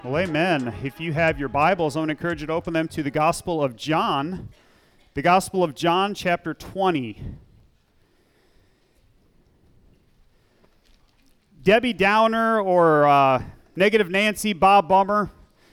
Well, amen. If you have your Bibles, I want to encourage you to open them to the Gospel of John. The Gospel of John, chapter 20. Debbie Downer or Negative Nancy, Bob Bummer.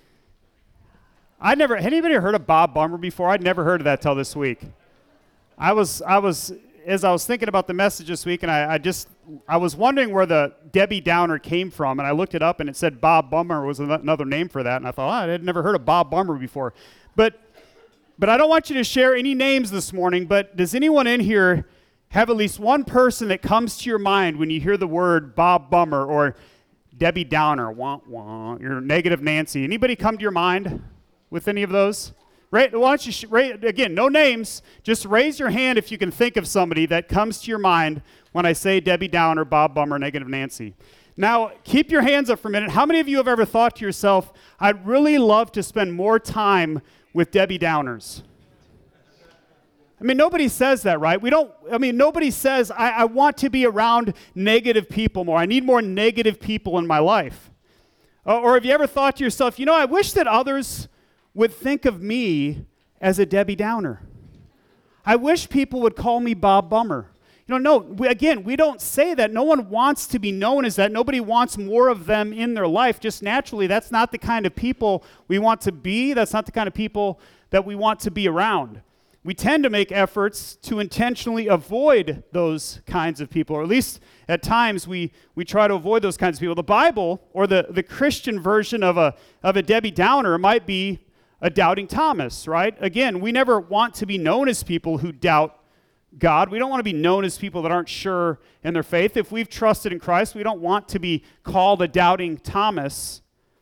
Had anybody heard of Bob Bummer before? I'd never heard of that till this week. As I was thinking about the message this week, and I was wondering where the Debbie Downer came from, and I looked it up, and it said Bob Bummer was another name for that, and I thought, I had never heard of Bob Bummer before. But I don't want you to share any names this morning, but does anyone in here have at least one person that comes to your mind when you hear the word Bob Bummer or Debbie Downer, wah, wah, or Negative Nancy? Anybody come to your mind with any of those? Right? Why don't you, again, no names, just raise your hand if you can think of somebody that comes to your mind when I say Debbie Downer, Bob Bummer, Negative Nancy. Now, keep your hands up for a minute. How many of you have ever thought to yourself, I'd really love to spend more time with Debbie Downers? I mean, nobody says that, right? Nobody says, I want to be around negative people more. I need more negative people in my life. Or have you ever thought to yourself, I wish that others would think of me as a Debbie Downer. I wish people would call me Bob Bummer. We don't say that. No one wants to be known as that. Nobody wants more of them in their life. Just naturally, that's not the kind of people we want to be. That's not the kind of people that we want to be around. We tend to make efforts to intentionally avoid those kinds of people, or at least at times we try to avoid those kinds of people. The Bible, or the Christian version of a Debbie Downer, might be a doubting Thomas, right? Again, we never want to be known as people who doubt God. We don't want to be known as people that aren't sure in their faith. If we've trusted in Christ, we don't want to be called a doubting Thomas.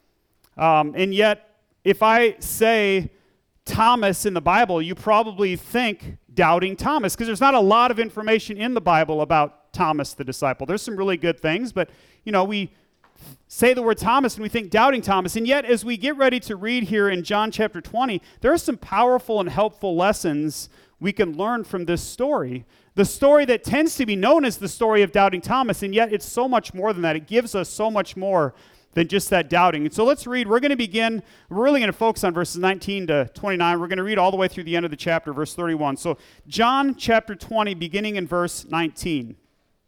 And yet, if I say Thomas in the Bible, you probably think doubting Thomas, because there's not a lot of information in the Bible about Thomas the disciple. There's some really good things, but, we say the word Thomas and we think doubting Thomas. And yet, as we get ready to read here in John chapter 20, there are some powerful and helpful lessons we can learn from this story. The story that tends to be known as the story of doubting Thomas, and yet it's so much more than that. It gives us so much more than just that doubting. And so let's read. We're really going to focus on verses 19 to 29. We're going to read all the way through the end of the chapter, verse 31. So John chapter 20, beginning in verse 19.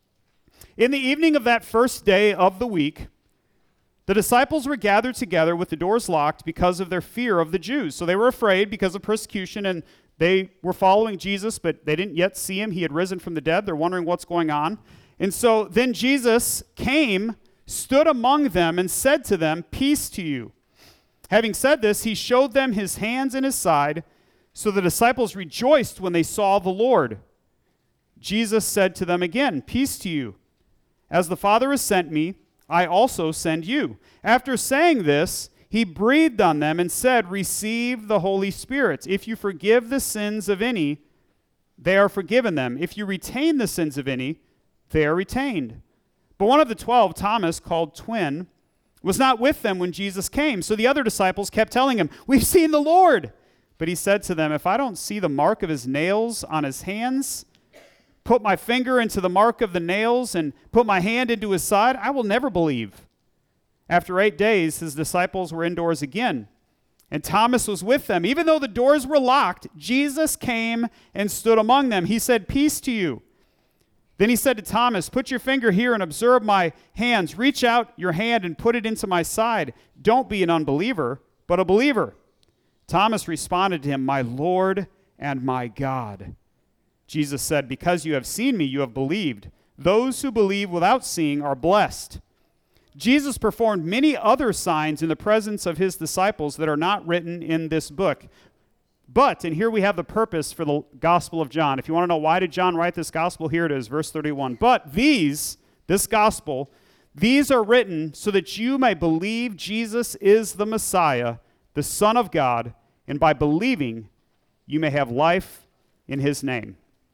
In the evening of that first day of the week, the disciples were gathered together with the doors locked because of their fear of the Jews. So they were afraid because of persecution, and they were following Jesus, but they didn't yet see him. He had risen from the dead. They're wondering what's going on. And so then Jesus came, stood among them, and said to them, "Peace to you." Having said this, he showed them his hands and his side. So the disciples rejoiced when they saw the Lord. Jesus said to them again, "Peace to you. As the Father has sent me, I also send you." After saying this, he breathed on them and said, "Receive the Holy Spirit. If you forgive the sins of any, they are forgiven them. If you retain the sins of any, they are retained." But one of the 12, Thomas, called Twin, was not with them when Jesus came. So the other disciples kept telling him, "We've seen the Lord." But he said to them, "If I don't see the mark of his nails on his hands, put my finger into the mark of the nails, and put my hand into his side, I will never believe." After 8 days, his disciples were indoors again, and Thomas was with them. Even though the doors were locked, Jesus came and stood among them. He said, "Peace to you." Then he said to Thomas, "Put your finger here and observe my hands. Reach out your hand and put it into my side. Don't be an unbeliever, but a believer." Thomas responded to him, "My Lord and my God." Jesus said, "Because you have seen me, you have believed. Those who believe without seeing are blessed." Jesus performed many other signs in the presence of his disciples that are not written in this book. But, and here we have the purpose for the Gospel of John. If you want to know why did John write this Gospel, here it is, verse 31. "But this Gospel, these are written so that you may believe Jesus is the Messiah, the Son of God, and by believing you may have life in his name."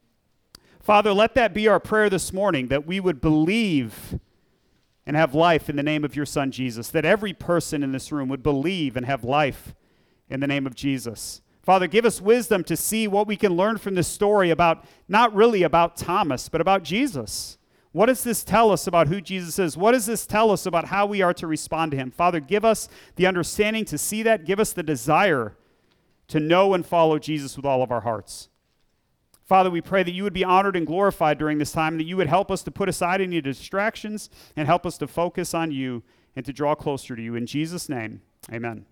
Father, let that be our prayer this morning, that we would believe and have life in the name of your Son, Jesus, that every person in this room would believe and have life in the name of Jesus. Father, give us wisdom to see what we can learn from this story about, not really about Thomas, but about Jesus. What does this tell us about who Jesus is? What does this tell us about how we are to respond to him? Father, give us the understanding to see that. Give us the desire to know and follow Jesus with all of our hearts. Father, we pray that you would be honored and glorified during this time, that you would help us to put aside any distractions and help us to focus on you and to draw closer to you. In Jesus' name, amen.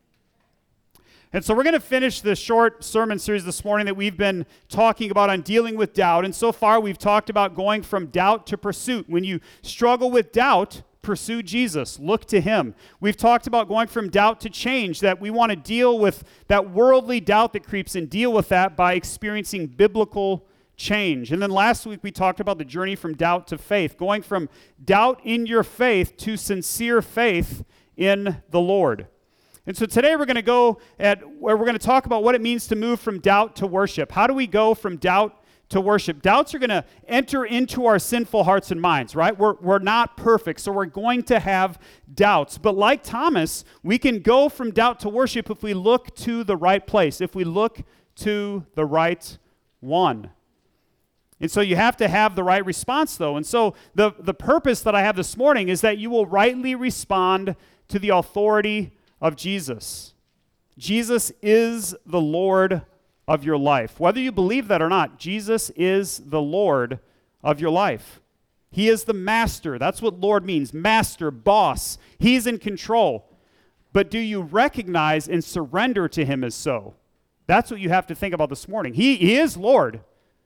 And so we're going to finish this short sermon series this morning that we've been talking about on dealing with doubt. And so far, we've talked about going from doubt to pursuit. When you struggle with doubt, pursue Jesus. Look to him. We've talked about going from doubt to change, that we want to deal with that worldly doubt that creeps in, deal with that by experiencing biblical change. And then last week, we talked about the journey from doubt to faith, going from doubt in your faith to sincere faith in the Lord. And so today we're going to go at where we're going to talk about what it means to move from doubt to worship. How do we go from doubt to worship? Doubts are going to enter into our sinful hearts and minds, right? We're not perfect, so we're going to have doubts. But like Thomas, we can go from doubt to worship if we look to the right place, if we look to the right one. And so you have to have the right response, though. And so the purpose that I have this morning is that you will rightly respond to the authority of Jesus. Jesus is the Lord of your life. Whether you believe that or not, Jesus is the Lord of your life. He is the master. That's what Lord means. Master, boss. He's in control. But do you recognize and surrender to him as so? That's what you have to think about this morning. He is Lord.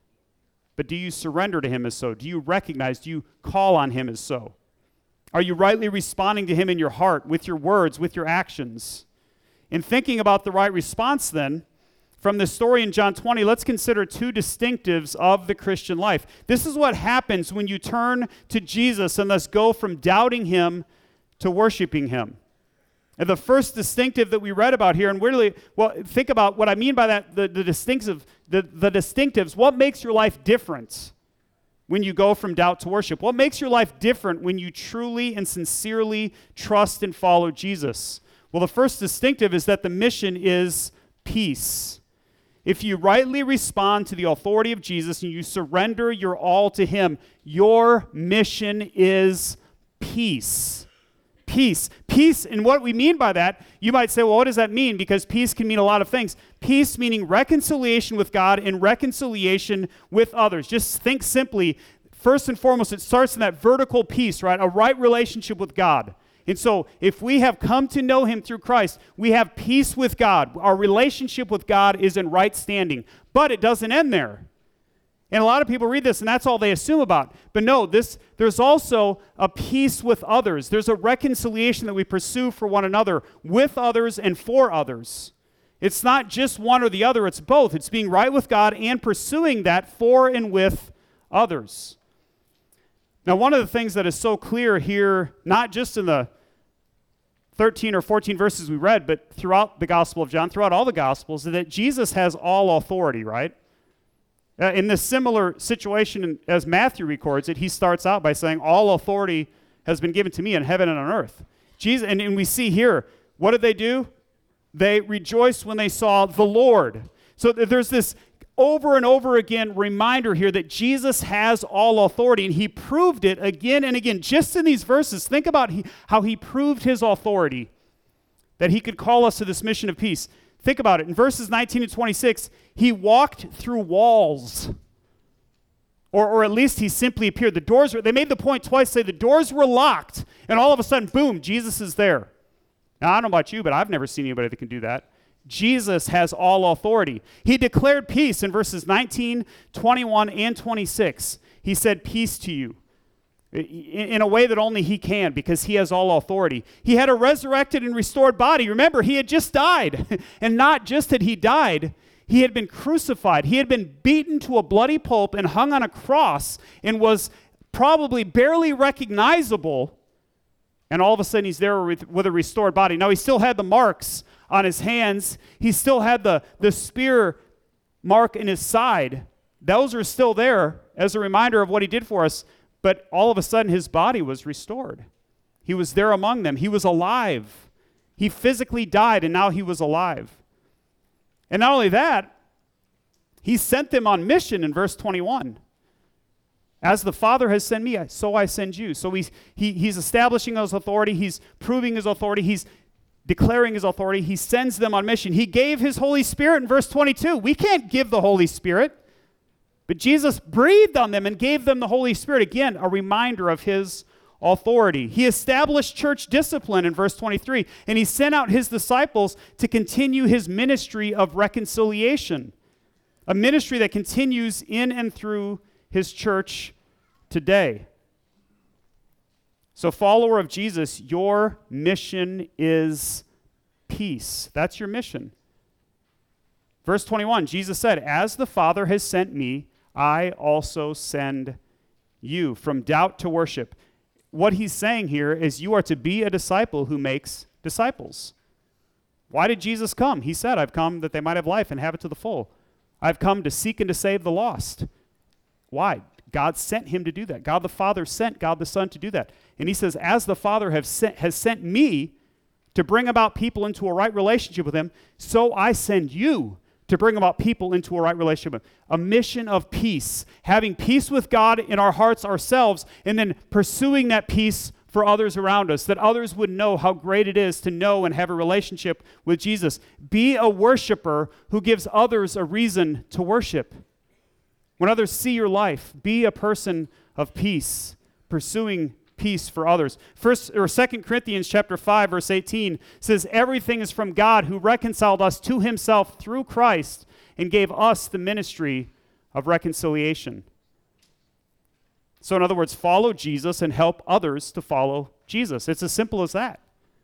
But do you surrender to him as so? Do you recognize, do you call on him as so? Are you rightly responding to him in your heart, with your words, with your actions? In thinking about the right response then, from this story in John 20, let's consider two distinctives of the Christian life. This is what happens when you turn to Jesus and thus go from doubting him to worshiping him. And the first distinctive that we read about here, and really, well, think about what I mean by that, the distinctives. What makes your life different when you go from doubt to worship? What makes your life different when you truly and sincerely trust and follow Jesus? Well, the first distinctive is that the mission is peace. If you rightly respond to the authority of Jesus and you surrender your all to him, your mission is peace. Peace. Peace, and what we mean by that, you might say, well, what does that mean? Because peace can mean a lot of things. Peace meaning reconciliation with God and reconciliation with others. Just think simply, first and foremost, it starts in that vertical peace, right? A right relationship with God. And so if we have come to know him through Christ, we have peace with God. Our relationship with God is in right standing. But it doesn't end there. And a lot of people read this, and that's all they assume about. But no, there's also a peace with others. There's a reconciliation that we pursue for one another, with others and for others. It's not just one or the other, it's both. It's being right with God and pursuing that for and with others. Now, one of the things that is so clear here, not just in the 13 or 14 verses we read, but throughout the Gospel of John, throughout all the Gospels, is that Jesus has all authority, right? In this similar situation, as Matthew records it, he starts out by saying, all authority has been given to me in heaven and on earth. Jesus, and we see here, what did they do? They rejoiced when they saw the Lord. So there's this over and over again reminder here that Jesus has all authority, and he proved it again and again. Just in these verses, think about how he proved his authority, that he could call us to this mission of peace. Think about it. In verses 19 and 26, he walked through walls. Or at least he simply appeared. They made the point twice, say the doors were locked, and all of a sudden, boom, Jesus is there. Now, I don't know about you, but I've never seen anybody that can do that. Jesus has all authority. He declared peace in verses 19, 21, and 26. He said, peace to you. In a way that only he can, because he has all authority. He had a resurrected and restored body. Remember, he had just died. And not just that he died, he had been crucified. He had been beaten to a bloody pulp and hung on a cross and was probably barely recognizable. And all of a sudden he's there with a restored body. Now he still had the marks on his hands. He still had the spear mark in his side. Those are still there as a reminder of what he did for us. But all of a sudden, his body was restored. He was there among them. He was alive. He physically died, and now he was alive. And not only that, he sent them on mission in verse 21. As the Father has sent me, so I send you. So he's establishing his authority. He's proving his authority. He's declaring his authority. He sends them on mission. He gave his Holy Spirit in verse 22. We can't give the Holy Spirit, but Jesus breathed on them and gave them the Holy Spirit. Again, a reminder of his authority. He established church discipline in verse 23, and he sent out his disciples to continue his ministry of reconciliation, a ministry that continues in and through his church today. So, follower of Jesus, your mission is peace. That's your mission. Verse 21, Jesus said, "As the Father has sent me, I also send you." From doubt to worship. What he's saying here is you are to be a disciple who makes disciples. Why did Jesus come? He said, "I've come that they might have life and have it to the full. I've come to seek and to save the lost." Why? God sent him to do that. God the Father sent God the Son to do that. And he says, as the Father has sent me to bring about people into a right relationship with him, so I send you to bring about people into a right relationship with him. A mission of peace, having peace with God in our hearts ourselves, and then pursuing that peace for others around us, that others would know how great it is to know and have a relationship with Jesus. Be a worshiper who gives others a reason to worship. When others see your life, be a person of peace, pursuing peace for others. 2 Corinthians chapter 5, verse 18 says, "Everything is from God who reconciled us to himself through Christ and gave us the ministry of reconciliation." So in other words, follow Jesus and help others to follow Jesus. It's as simple as that.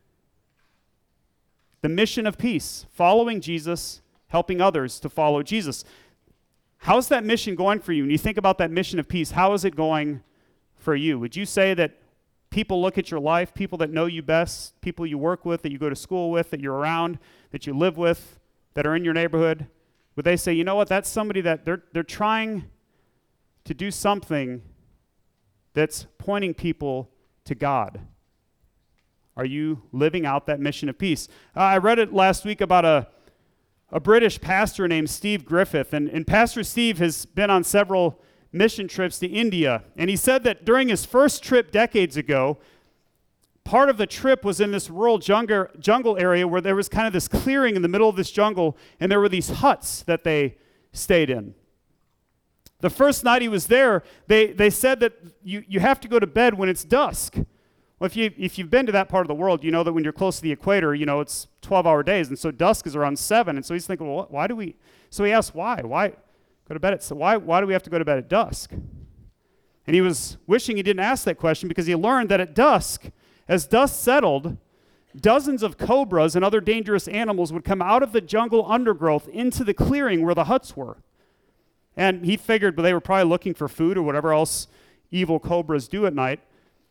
The mission of peace, following Jesus, helping others to follow Jesus. How's that mission going for you? When you think about that mission of peace, how is it going for you? Would you say that people look at your life, people that know you best, people you work with, that you go to school with, that you're around, that you live with, that are in your neighborhood, would they say, you know what, that's somebody that they're trying to do something that's pointing people to God? Are you living out that mission of peace? I read it last week about a British pastor named Steve Griffith, and Pastor Steve has been on several mission trips to India, and he said that during his first trip decades ago, part of the trip was in this rural jungle area where there was kind of this clearing in the middle of this jungle, and there were these huts that they stayed in. The first night he was there, they said that you have to go to bed when it's dusk. Well, if you've been to that part of the world, you know that when you're close to the equator, you know, it's 12-hour days, and so dusk is around 7, and so he's thinking, well, why do we? So he asked, why? Why go to bed at? So why do we have to go to bed at dusk? And he was wishing he didn't ask that question because he learned that at dusk, as dusk settled, dozens of cobras and other dangerous animals would come out of the jungle undergrowth into the clearing where the huts were. And he figured they were probably looking for food or whatever else evil cobras do at night.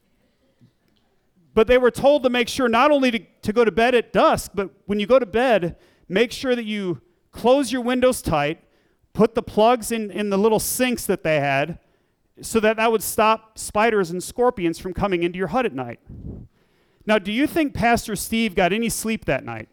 But they were told to make sure not only to go to bed at dusk, but when you go to bed, make sure that you close your windows tight, put the plugs in the little sinks that they had, so that would stop spiders and scorpions from coming into your hut at night. Now, do you think Pastor Steve got any sleep that night?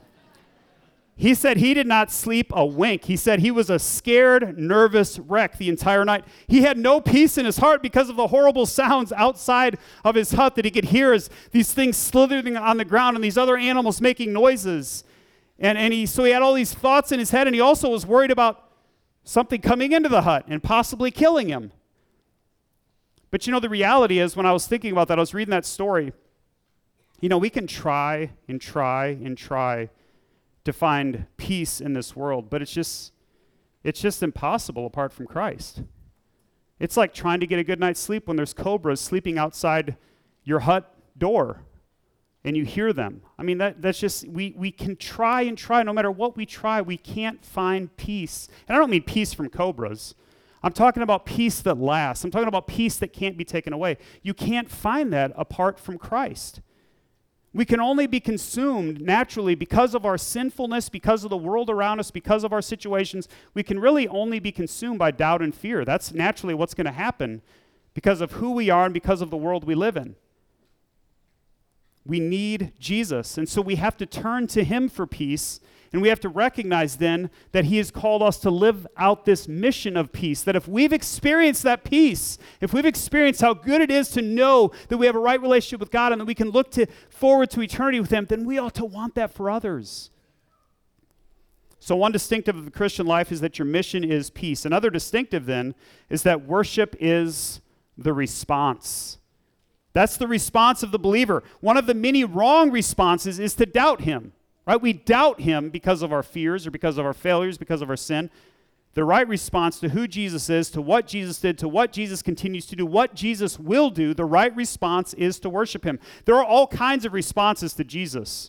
He said he did not sleep a wink. He said he was a scared, nervous wreck the entire night. He had no peace in his heart because of the horrible sounds outside of his hut that he could hear as these things slithering on the ground and these other animals making noises. So he had all these thoughts in his head, and he also was worried about something coming into the hut and possibly killing him. But you know, the reality is, when I was thinking about that, I was reading that story. You know, we can try and try and try to find peace in this world, but it's just impossible apart from Christ. It's like trying to get a good night's sleep when there's cobras sleeping outside your hut door and you hear them. I mean, that's just, we can try and try. No matter what we try, we can't find peace. And I don't mean peace from cobras. I'm talking about peace that lasts. I'm talking about peace that can't be taken away. You can't find that apart from Christ. We can only be consumed naturally because of our sinfulness, because of the world around us, because of our situations. We can really only be consumed by doubt and fear. That's naturally what's going to happen because of who we are and because of the world we live in. We need Jesus. And so we have to turn to him for peace. And we have to recognize then that he has called us to live out this mission of peace. That if we've experienced that peace, if we've experienced how good it is to know that we have a right relationship with God and that we can look forward to eternity with him, then we ought to want that for others. So one distinctive of the Christian life is that your mission is peace. Another distinctive then is that worship is the response. That's the response of the believer. One of the many wrong responses is to doubt him, right? We doubt him because of our fears or because of our failures, because of our sin. The right response to who Jesus is, to what Jesus did, to what Jesus continues to do, what Jesus will do, the right response is to worship him. There are all kinds of responses to Jesus.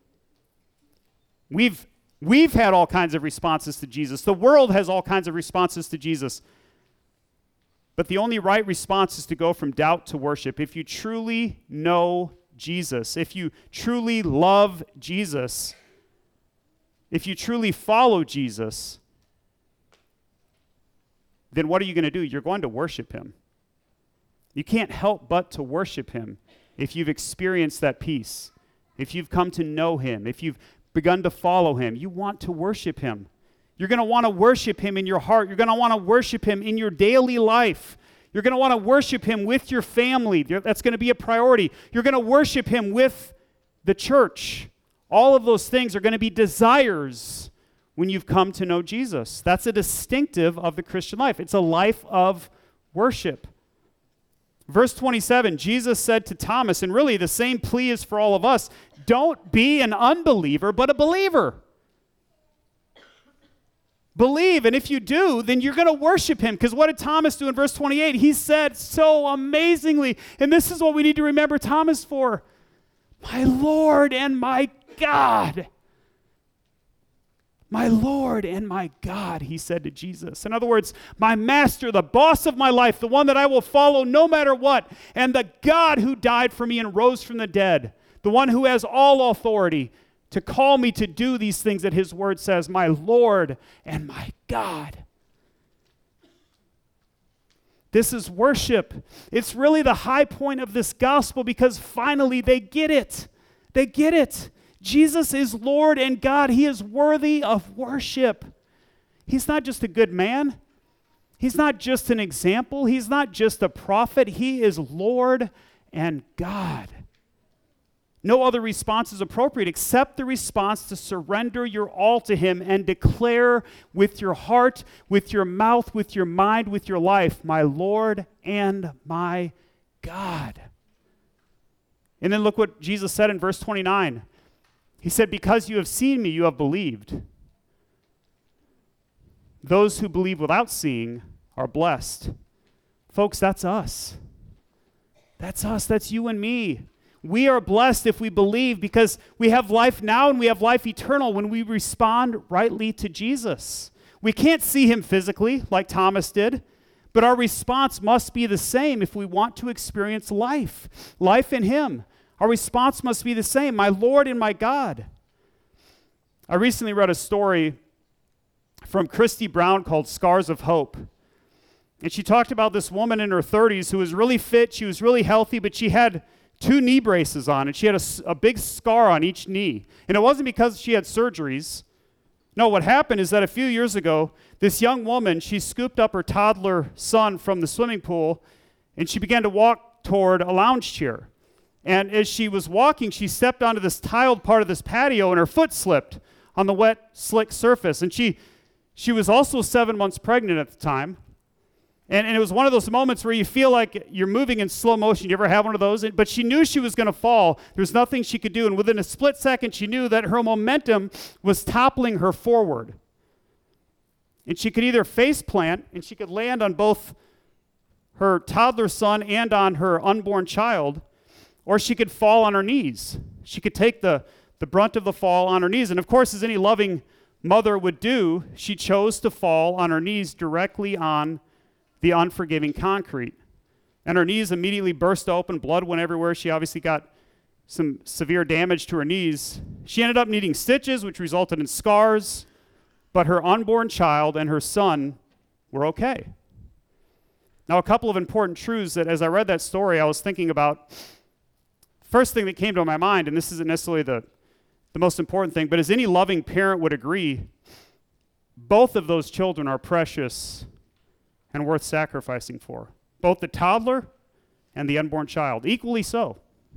We've had all kinds of responses to Jesus. The world has all kinds of responses to Jesus. But the only right response is to go from doubt to worship. If you truly know Jesus, if you truly love Jesus, if you truly follow Jesus, then what are you going to do? You're going to worship him. You can't help but to worship him if you've experienced that peace, if you've come to know him, if you've begun to follow him. You want to worship him. You're going to want to worship him in your heart. You're going to want to worship him in your daily life. You're going to want to worship him with your family. That's going to be a priority. You're going to worship him with the church. All of those things are going to be desires when you've come to know Jesus. That's a distinctive of the Christian life. It's a life of worship. Verse 27, Jesus said to Thomas, and really the same plea is for all of us, don't be an unbeliever, but a believer. Believe, and if you do, then you're going to worship him. Because what did Thomas do in verse 28? He said so amazingly, and this is what we need to remember Thomas for, my Lord and my God. My Lord and my God, he said to Jesus. In other words, my master, the boss of my life, the one that I will follow no matter what, and the God who died for me and rose from the dead, the one who has all authority to call me to do these things that his word says, my Lord and my God. This is worship. It's really the high point of this gospel because finally they get it. They get it. Jesus is Lord and God. He is worthy of worship. He's not just a good man. He's not just an example. He's not just a prophet. He is Lord and God. No other response is appropriate except the response to surrender your all to him and declare with your heart, with your mouth, with your mind, with your life, my Lord and my God. And then look what Jesus said in verse 29. He said, because you have seen me, you have believed. Those who believe without seeing are blessed. Folks, that's us. That's us. That's you and me. We are blessed if we believe because we have life now and we have life eternal when we respond rightly to Jesus. We can't see him physically like Thomas did, but our response must be the same if we want to experience life in him. Our response must be the same, my Lord and my God. I recently read a story from Christy Brown called Scars of Hope. And she talked about this woman in her 30s who was really fit, she was really healthy, but she had 2 knee braces on, and she had a big scar on each knee. And it wasn't because she had surgeries. No, what happened is that a few years ago, this young woman, she scooped up her toddler son from the swimming pool, and she began to walk toward a lounge chair. And as she was walking, she stepped onto this tiled part of this patio, and her foot slipped on the wet, slick surface. And she was also 7 months pregnant at the time. And it was one of those moments where you feel like you're moving in slow motion. You ever have one of those? But she knew she was going to fall. There was nothing she could do. And within a split second, she knew that her momentum was toppling her forward. And she could either face plant, and she could land on both her toddler son and on her unborn child, or she could fall on her knees. She could take the brunt of the fall on her knees. And of course, as any loving mother would do, she chose to fall on her knees directly on the unforgiving concrete. And her knees immediately burst open, blood went everywhere. She obviously got some severe damage to her knees. She ended up needing stitches, which resulted in scars, but her unborn child and her son were okay. Now, a couple of important truths that as I read that story, I was thinking about. first thing that came to my mind, and this isn't necessarily the most important thing, but as any loving parent would agree, both of those children are precious and worth sacrificing for. Both the toddler and the unborn child, equally so.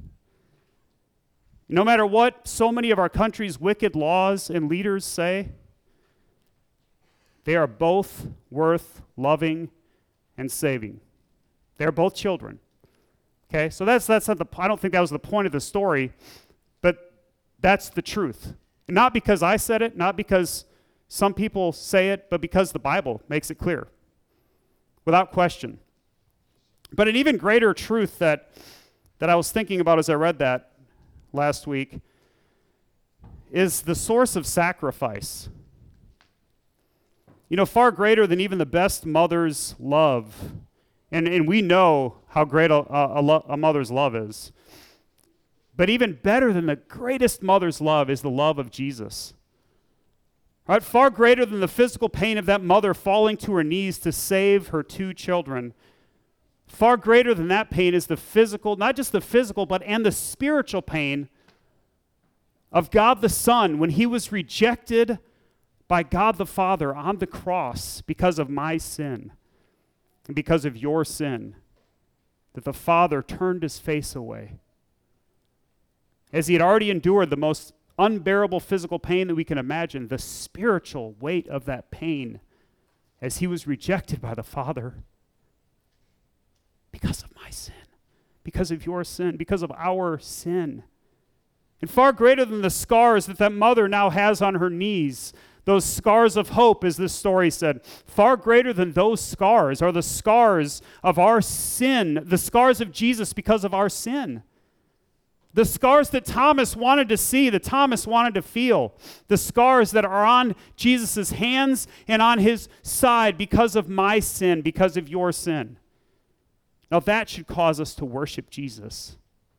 No matter what so many of our country's wicked laws and leaders say, they are both worth loving and saving. They're both children. Okay, so that's not I don't think that was the point of the story, but that's the truth. Not because I said it, not because some people say it, but because the Bible makes it clear, without question. But an even greater truth that I was thinking about as I read that last week is the source of sacrifice. You know, far greater than even the best mother's love, and we know how great a mother's love is, but even better than the greatest mother's love is the love of Jesus. Right? Far greater than the physical pain of that mother falling to her knees to save her two children. Far greater than that pain is the physical, not just the physical, but and the spiritual pain of God the Son when he was rejected by God the Father on the cross because of my sin and because of your sin, that the Father turned his face away. As he had already endured the most unbearable physical pain that we can imagine, the spiritual weight of that pain as he was rejected by the Father because of my sin, because of your sin, because of our sin. And far greater than the scars that mother now has on her knees, those scars of hope, as this story said, far greater than those scars are the scars of our sin, the scars of Jesus because of our sin. The scars that Thomas wanted to see, that Thomas wanted to feel, the scars that are on Jesus' hands and on his side because of my sin, because of your sin. Now that should cause us to worship Jesus.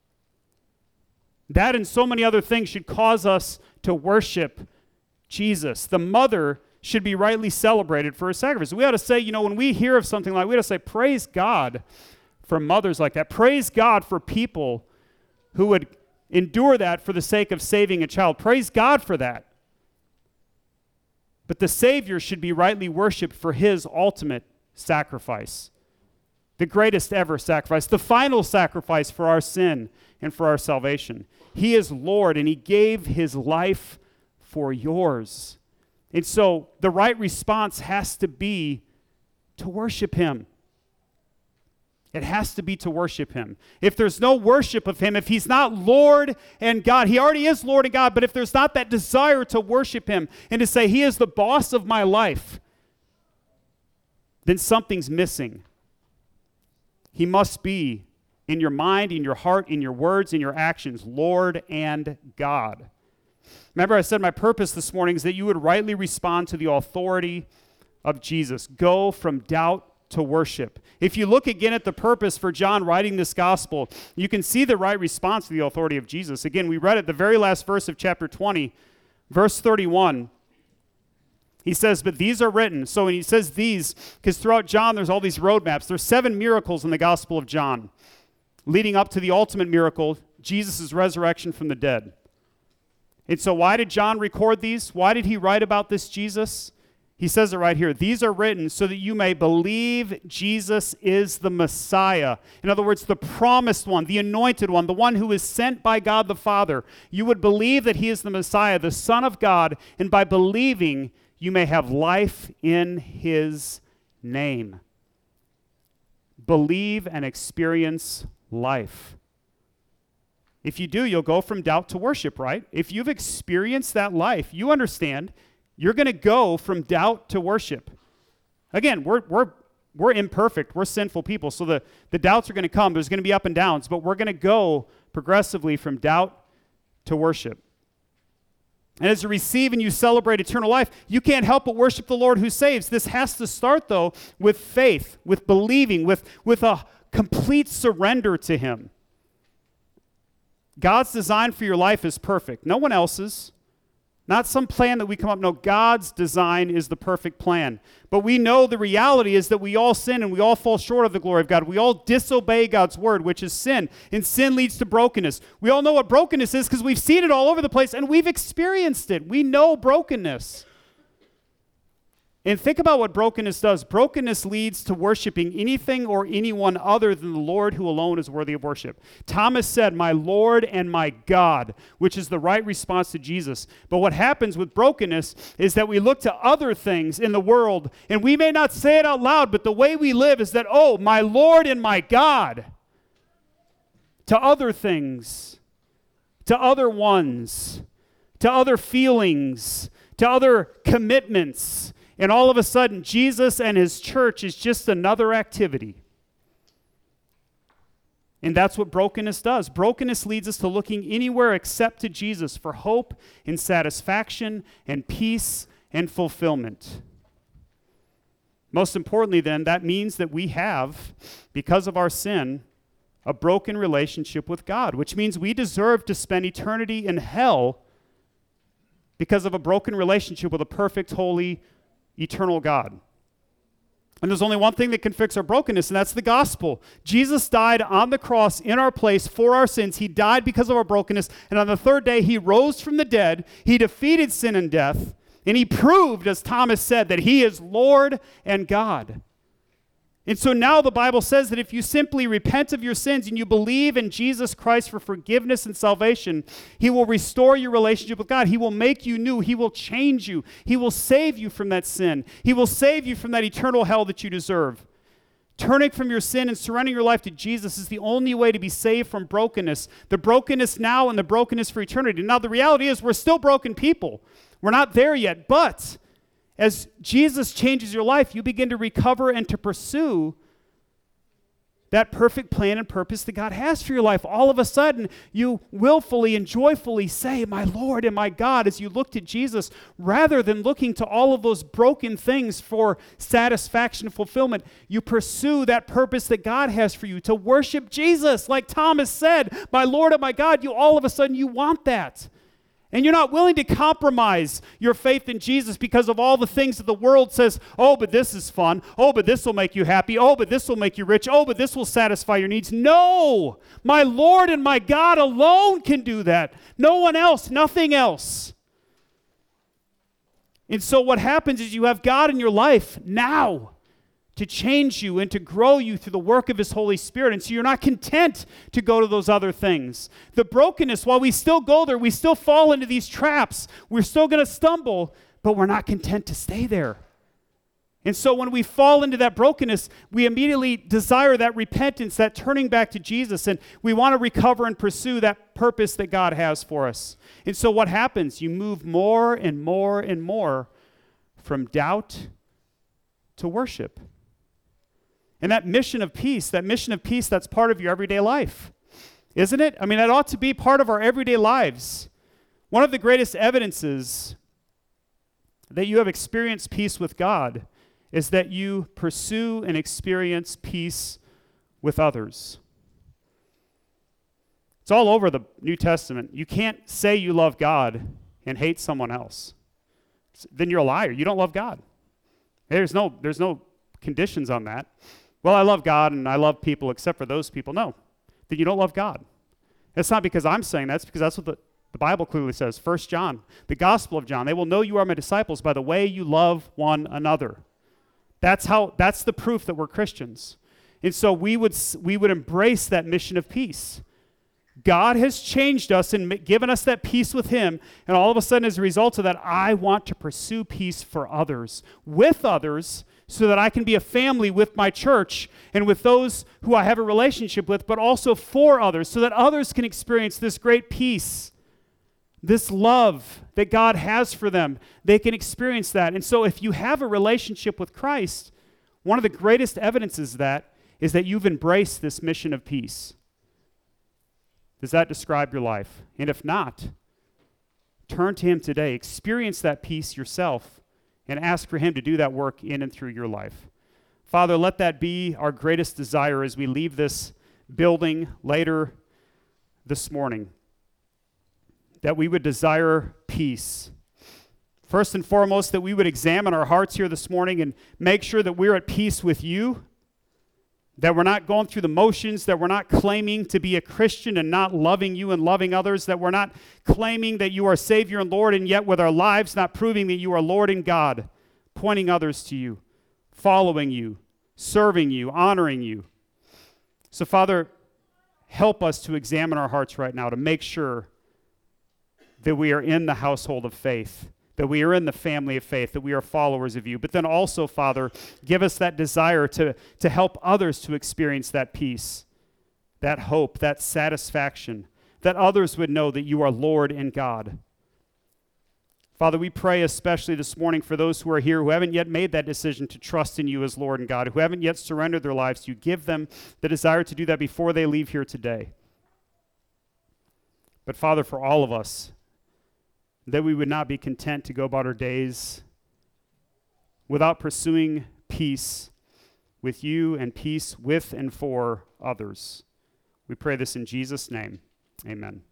That and so many other things should cause us to worship Jesus. The mother should be rightly celebrated for her sacrifice. We ought to say, when we hear of something like, we ought to say, praise God for mothers like that. Praise God for people who would endure that for the sake of saving a child. Praise God for that. But the Savior should be rightly worshiped for his ultimate sacrifice, the greatest ever sacrifice, the final sacrifice for our sin and for our salvation. He is Lord, and he gave his life for yours. And so the right response has to be to worship him. It has to be to worship him. If there's no worship of him, if he's not Lord and God, he already is Lord and God, but if there's not that desire to worship him and to say he is the boss of my life, then something's missing. He must be in your mind, in your heart, in your words, in your actions, Lord and God. Remember, I said my purpose this morning is that you would rightly respond to the authority of Jesus. Go from doubt to worship. If you look again at the purpose for John writing this gospel, you can see the right response to the authority of Jesus. Again, we read it, the very last verse of chapter 20, verse 31. He says, but these are written. So when he says these, because throughout John there's all these roadmaps. There's 7 miracles in the Gospel of John, leading up to the ultimate miracle, Jesus' resurrection from the dead. And so why did John record these? Why did he write about this Jesus? He says it right here. These are written so that you may believe Jesus is the Messiah. In other words, the promised one, the anointed one, the one who is sent by God the Father. You would believe that he is the Messiah, the Son of God, and by believing, you may have life in his name. Believe and experience life. If you do, you'll go from doubt to worship, right? If you've experienced that life, you understand you're going to go from doubt to worship. Again, we're imperfect. We're sinful people, so the doubts are going to come. There's going to be up and downs, but we're going to go progressively from doubt to worship. And as you receive and you celebrate eternal life, you can't help but worship the Lord who saves. This has to start, though, with faith, with believing, with a complete surrender to him. God's design for your life is perfect. No one else's. Not some plan that we come up. No, God's design is the perfect plan. But we know the reality is that we all sin and we all fall short of the glory of God. We all disobey God's word, which is sin. And sin leads to brokenness. We all know what brokenness is because we've seen it all over the place and we've experienced it. We know brokenness. And think about what brokenness does. Brokenness leads to worshiping anything or anyone other than the Lord who alone is worthy of worship. Thomas said, "My Lord and my God," which is the right response to Jesus. But what happens with brokenness is that we look to other things in the world, and we may not say it out loud, but the way we live is that, "Oh, my Lord and my God," to other things, to other ones, to other feelings, to other commitments. And all of a sudden, Jesus and his church is just another activity. And that's what brokenness does. Brokenness leads us to looking anywhere except to Jesus for hope and satisfaction and peace and fulfillment. Most importantly, then, that means that we have, because of our sin, a broken relationship with God, which means we deserve to spend eternity in hell because of a broken relationship with a perfect, holy, eternal God. And there's only one thing that can fix our brokenness, and that's the gospel. Jesus died on the cross in our place for our sins. He died because of our brokenness, and on the third day, he rose from the dead. He defeated sin and death, and he proved, as Thomas said, that he is Lord and God. And so now the Bible says that if you simply repent of your sins and you believe in Jesus Christ for forgiveness and salvation, he will restore your relationship with God. He will make you new. He will change you. He will save you from that sin. He will save you from that eternal hell that you deserve. Turning from your sin and surrendering your life to Jesus is the only way to be saved from brokenness. The brokenness now and the brokenness for eternity. Now the reality is we're still broken people. We're not there yet, but as Jesus changes your life, you begin to recover and to pursue that perfect plan and purpose that God has for your life. All of a sudden, you willfully and joyfully say, "My Lord and my God," as you look to Jesus, rather than looking to all of those broken things for satisfaction and fulfillment. You pursue that purpose that God has for you, to worship Jesus. Like Thomas said, "My Lord and my God," you all of a sudden, you want that. And you're not willing to compromise your faith in Jesus because of all the things that the world says, "Oh, but this is fun. Oh, but this will make you happy. Oh, but this will make you rich. Oh, but this will satisfy your needs." No! My Lord and my God alone can do that. No one else, nothing else. And so what happens is you have God in your life now to change you and to grow you through the work of his Holy Spirit. And so you're not content to go to those other things. The brokenness, while we still go there, we still fall into these traps. We're still going to stumble, but we're not content to stay there. And so when we fall into that brokenness, we immediately desire that repentance, that turning back to Jesus, and we want to recover and pursue that purpose that God has for us. And so what happens? You move more and more and more from doubt to worship. And that mission of peace, that's part of your everyday life, isn't it? I mean, that ought to be part of our everyday lives. One of the greatest evidences that you have experienced peace with God is that you pursue and experience peace with others. It's all over the New Testament. You can't say you love God and hate someone else. Then you're a liar. You don't love God. There's no conditions on that. Well, I love God and I love people except for those people. No, then you don't love God. It's not because I'm saying that. It's because that's what the Bible clearly says. 1 John, the Gospel of John. "They will know you are my disciples by the way you love one another." That's the proof that we're Christians. And so we would embrace that mission of peace. God has changed us and given us that peace with him. And all of a sudden, as a result of that, I want to pursue peace for others, with others, so that I can be a family with my church and with those who I have a relationship with, but also for others, so that others can experience this great peace, this love that God has for them. They can experience that. And so if you have a relationship with Christ, one of the greatest evidences of that is that you've embraced this mission of peace. Does that describe your life? And if not, turn to him today. Experience that peace yourself and ask for him to do that work in and through your life. Father, let that be our greatest desire as we leave this building later this morning, that we would desire peace, First and foremost, that we would examine our hearts here this morning and make sure that we're at peace with you, that we're not going through the motions, that we're not claiming to be a Christian and not loving you and loving others, that we're not claiming that you are Savior and Lord, and yet with our lives not proving that you are Lord and God, pointing others to you, following you, serving you, honoring you. So, Father, help us to examine our hearts right now to make sure that we are in the household of faith, that we are in the family of faith, that we are followers of you. But then also, Father, give us that desire to help others to experience that peace, that hope, that satisfaction, that others would know that you are Lord and God. Father, we pray especially this morning for those who are here who haven't yet made that decision to trust in you as Lord and God, who haven't yet surrendered their lives to you. Give them the desire to do that before they leave here today. But Father, for all of us, that we would not be content to go about our days without pursuing peace with you and peace with and for others. We pray this in Jesus' name. Amen.